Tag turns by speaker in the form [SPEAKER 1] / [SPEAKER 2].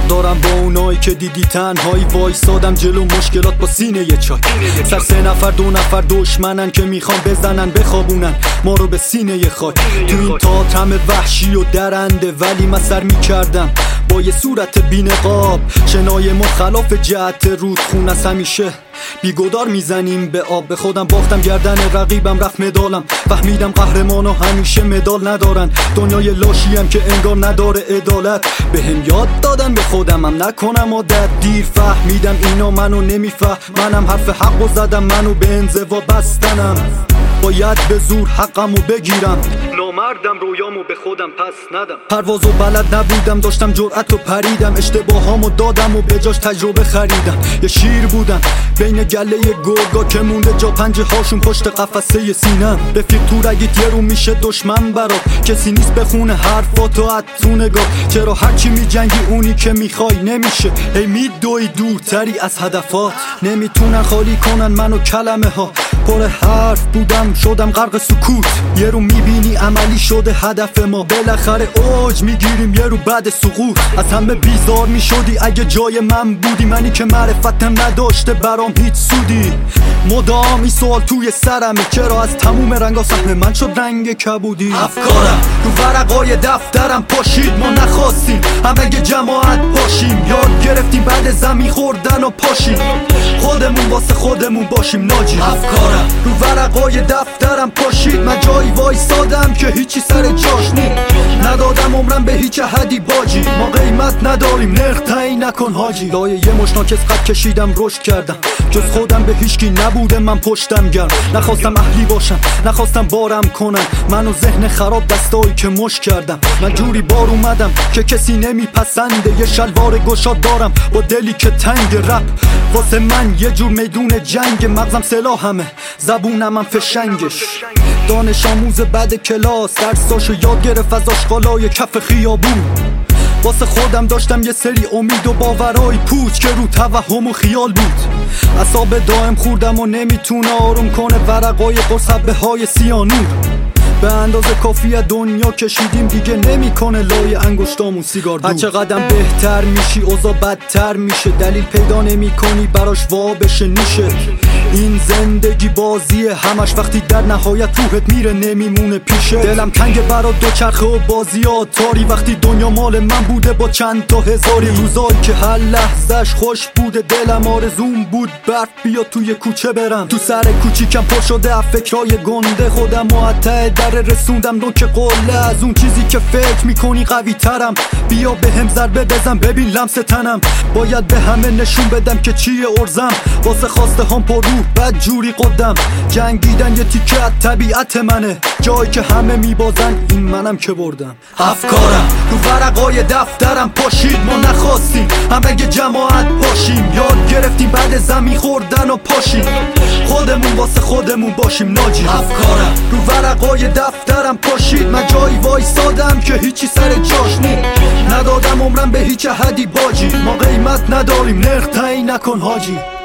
[SPEAKER 1] فرق دارم با اونایی که دیدی تنهایی وایسادم جلو مشکلات با سینه یه چای. سر 3 نفر 2 نفر دشمنن که میخوان بزنن بخوابونن ما رو به سینه یه خاک. تو این تئاتر همه وحشی و درنده ولی من سر میکردم با یه صورت بی‌نقاب. شنای ما خلاف جهت رودخون از همیشه بیگدار میزنیم به آب. به خودم باختم گردن رقیبم رفت مدالم. فهمیدم قهرمانا همیشه مدال ندارن. دنیای لاشیم که انگار نداره عدالت. بهم یاد دادن به خودمم نکنم عادت. دیر فهمیدم اینا منو نمیفهم. منم حرف حقو زدم منو به انزوا بستنم. باید به زور حقمو بگیرم. نامردم رویامو به خودم پس ندم. پروازو بلد نبودم داشتم جرأت و پریدم. اشتباهامو دادم و به جاش تجربه خریدم. یه شیر بودم بین گله گرگا که مونده جا پنجه هاشون پشت قفسه سینم. رفیق تو رگیت یه رو میشه دشمن برات. کسی نیست بخونه حرفاتو از تو نگاه. چرا هرچی میجنگی اونی که میخوای نمیشه. هی میدوی دورتری از هدفات. نمیتونن خالی کنن منو کلمه ها. پر حرف بودم شدم غرق سکوت. یه رو میبینی عملی شده هدف ما. بالاخره اوج میگیریم یه رو بعد سقوط. از همه بیزار میشدی اگه جای من بودی. منی که معرفتم نداشته برام هیچ سودی. مدام این سوال توی سرمه چرا از تموم رنگا سهم من شد رنگ کبودی. افکارم رو ورقای دفترم پاشید ما نخواستیم همه جماعت پاشیم. یاد گرفتیم بعد زمین خوردن و پاشیم. خودمون واسه خودمون باشیم ناجی. افکارم رو ورقای دفترم پاشید. من جایی وایسادم که هیچی سر جاش نی. ندادم عمرم به هیچ حدی باجی. ما قیمت نداریم نرخ تعیین نکن حاجی. لای یه مشناکس قد کشیدم رشد کردم. جز خودم به هیچکی نبوده من پشتم گرم. نخواستم اهلی باشم نخواستم بارم کنن. منو ذهن خراب دستایی که مش کردم. من جوری بار اومدم که کسی نمیپسنده. یه شلوار گشاد دارم با دلی که تنگ. رپ واسه من یه جور میدون جنگ. مغزم سلاحمه زبونم فشنگش. دانش آموز بعد کلاس درساشو یاد گرفت از آشغالای کف خیابون. واسه خودم داشتم یه سری امید و باورای پوچ که رو توهم و خیال بود. اعصاب دائم خوردم و نمیتونه آروم کنه ورقای قرص حبه های سیانور. به اندازه کافی دنیا کشیدیم دیگه نمیکنه لای انگشتامون سیگار دور. هرچه قدم بهتر میشی اوضاع بدتر میشه. دلیل پیدا نمیکنی براش وا بشه نیشه. این زندگی بازیه همش وقتی در نهایت روحت میره نمیمونه پیشه. دلم تنگ برا دوچرخه و بازیات تاری. وقتی دنیا مال من بوده با چند تا هزاری. روزایی که هر لحظهش خوش بوده دلم آرزوم بود برف بیا توی کوچه برم. تو سر کوچیکم پر شده فکرای گنده. خودم معطل در رسوندم نوک قله. از اون چیزی که فکر میکنی قوی ترم. بیا به هم ضربه بزن ببین لمس تنم. باید به همه نشون بدم که چیه ارزم. واسه خواسته هم پر رو بد جوری قدم. جنگیدن یه تیکه از طبیعت منه. جایی که همه میبازن این منم که بردم. افکارم رو ورقای دفترم پاشید ما نخواستیم همه جماعت پاشیم. یاد گرفتیم بعد زمین خوردن و پاشیم. خودمون واسه خودمون باشیم ناجی. افکارم رو ورقای دفترم پاشید. من جایی وایسادم که هیچی سر جاش نی. ندادم عمرم به هیچ حدی باجی. ما قیمت نداریم نرخ تعیین نکن حاجی.